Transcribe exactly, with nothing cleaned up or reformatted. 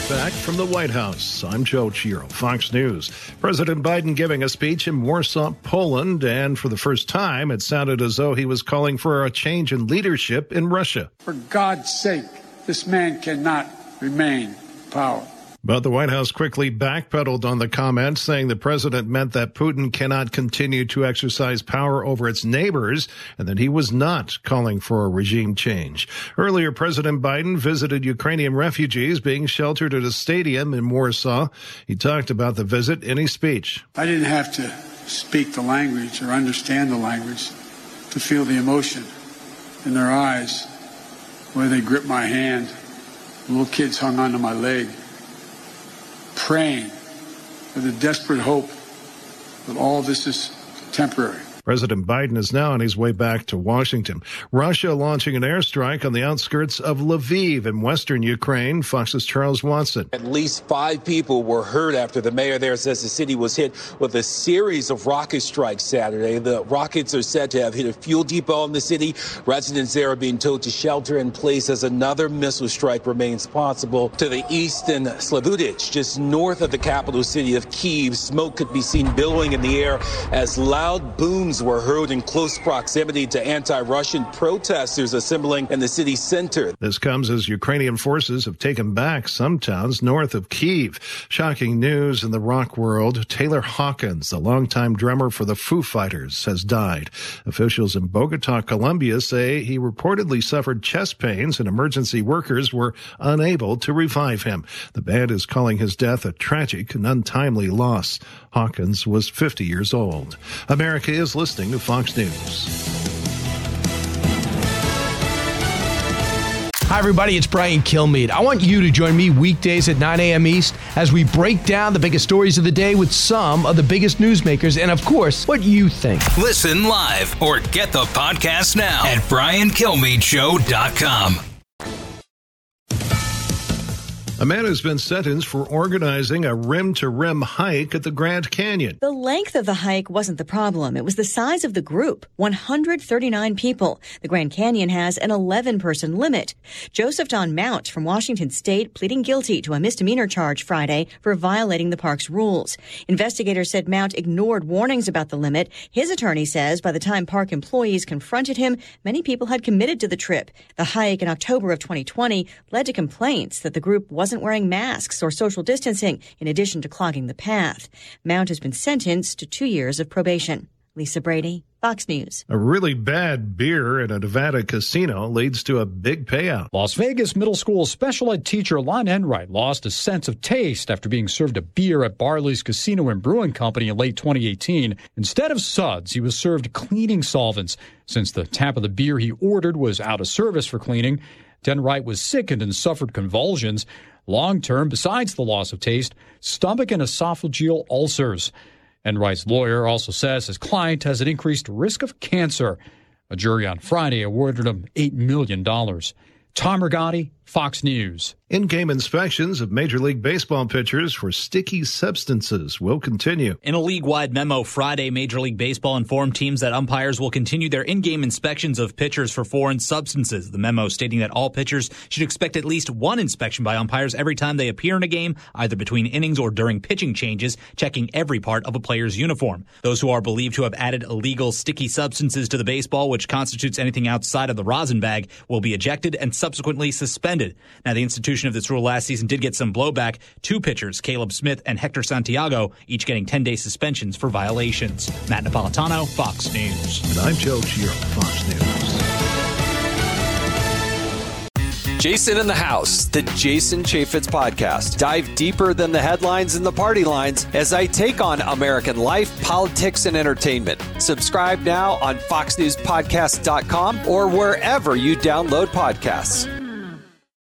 Back from the White House, I'm Joe Chiro, Fox News. President Biden giving a speech in Warsaw, Poland, and for the first time, it sounded as though he was calling for a change in leadership in Russia. For God's sake, this man cannot remain in power. But the White House quickly backpedaled on the comment, saying the president meant that Putin cannot continue to exercise power over its neighbors and that he was not calling for a regime change. Earlier, President Biden visited Ukrainian refugees being sheltered at a stadium in Warsaw. He talked about the visit in his speech. I didn't have to speak the language or understand the language to feel the emotion in their eyes, where they gripped my hand. The little kids hung onto my leg, praying with a desperate hope that all this is temporary. President Biden is now on his way back to Washington. Russia launching an airstrike on the outskirts of Lviv in western Ukraine. Fox's Charles Watson. At least five people were hurt after the mayor there says the city was hit with a series of rocket strikes Saturday. The rockets are said to have hit a fuel depot in the city. Residents there are being told to shelter in place as another missile strike remains possible. To the east in Slavutich, just north of the capital city of Kyiv, smoke could be seen billowing in the air as loud booms were heard in close proximity to anti-Russian protesters assembling in the city center. This comes as Ukrainian forces have taken back some towns north of Kyiv. Shocking news in the rock world. Taylor Hawkins, the longtime drummer for the Foo Fighters, has died. Officials in Bogota, Colombia say he reportedly suffered chest pains and emergency workers were unable to revive him. The band is calling his death a tragic and untimely loss. Hawkins was fifty years old. America is listening to Fox News. Hi, everybody. It's Brian Kilmeade. I want you to join me weekdays at nine a.m. East as we break down the biggest stories of the day with some of the biggest newsmakers and, of course, what you think. Listen live or get the podcast now at brian kilmeade show dot com. A man has been sentenced for organizing a rim-to-rim hike at the Grand Canyon. The length of the hike wasn't the problem. It was the size of the group, one hundred thirty-nine people. The Grand Canyon has an eleven-person limit. Joseph Don Mount from Washington State pleading guilty to a misdemeanor charge Friday for violating the park's rules. Investigators said Mount ignored warnings about the limit. His attorney says by the time park employees confronted him, many people had committed to the trip. The hike in October of twenty twenty led to complaints that the group wasn't wasn't wearing masks or social distancing, in addition to clogging the path. Mount has been sentenced to two years of probation. Lisa Brady, Fox News. A really bad beer at a Nevada casino leads to a big payout. Las Vegas middle school special ed teacher Lon Enright lost a sense of taste after being served a beer at Barley's Casino and Brewing Company in late twenty eighteen. Instead of suds, he was served cleaning solvents. Since the tap of the beer he ordered was out of service for cleaning, Enright was sickened and suffered convulsions. Long-term, besides the loss of taste, stomach and esophageal ulcers. Enright's lawyer also says his client has an increased risk of cancer. A jury on Friday awarded him eight million dollars. Tom Rigotti, Fox News. In-game inspections of Major League Baseball pitchers for sticky substances will continue. In a league-wide memo Friday, Major League Baseball informed teams that umpires will continue their in-game inspections of pitchers for foreign substances. The memo stating that all pitchers should expect at least one inspection by umpires every time they appear in a game, either between innings or during pitching changes, checking every part of a player's uniform. Those who are believed to have added illegal sticky substances to the baseball, which constitutes anything outside of the rosin bag, will be ejected and subsequently suspended. Now, the institution of this rule last season did get some blowback. Two pitchers, Caleb Smith and Hector Santiago, each getting ten-day suspensions for violations. Matt Napolitano, Fox News. And I'm Joe Chiro, Fox News. Jason in the House, the Jason Chaffetz podcast. Dive deeper than the headlines and the party lines as I take on American life, politics, and entertainment. Subscribe now on fox news podcast dot com or wherever you download podcasts.